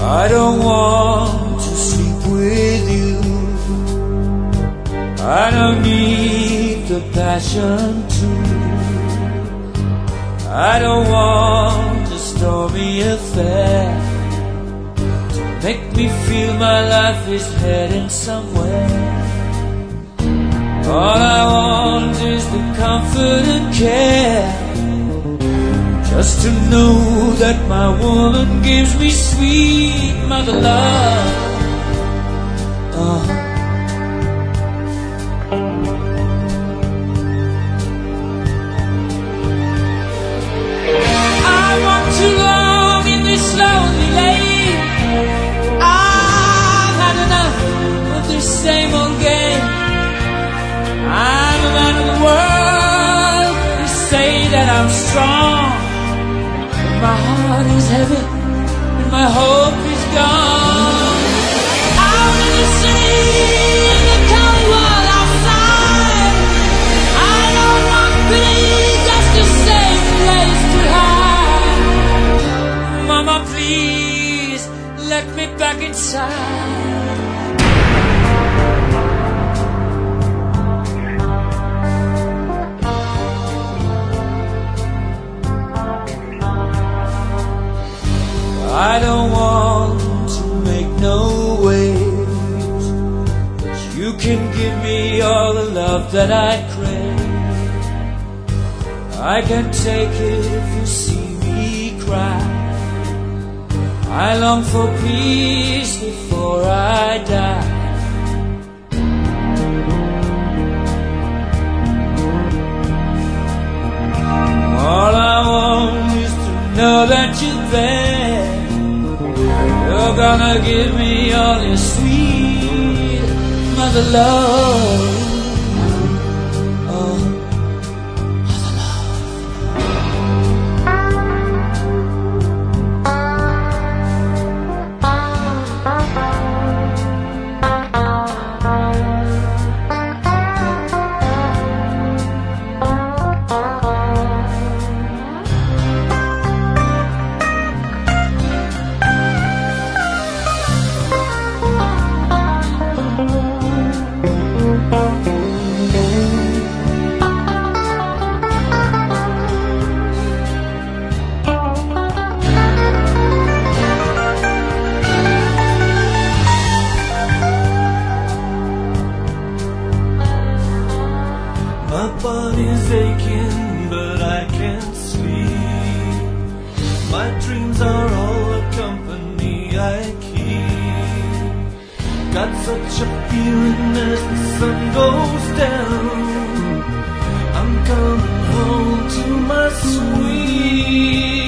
I don't want to sleep with you. I don't need the passion to. I don't want a stormy affair to make me feel my life is heading somewhere. All I want is the comfort and care, just to know that my woman gives me sweet mother love. I walked too long in this lonely lane. I've had enough of this same old game. I'm a man of the world. They say that I'm strong. My heart is heavy and my hope is gone. Out in the sea, in the cold world outside, I don't want pity, just a safe place to hide. Mama, please, let me back inside. I don't want to make no waves, but you can give me all the love that I crave. I can take it if you see me cry. I long for peace before I die. All I want is to know that you're there. You're gonna give me all your sweet mother love. Oh, mother love. My body's aching, but I can't sleep. My dreams are all the company I keep. Got such a feeling as the sun goes down, I'm coming home to my sweet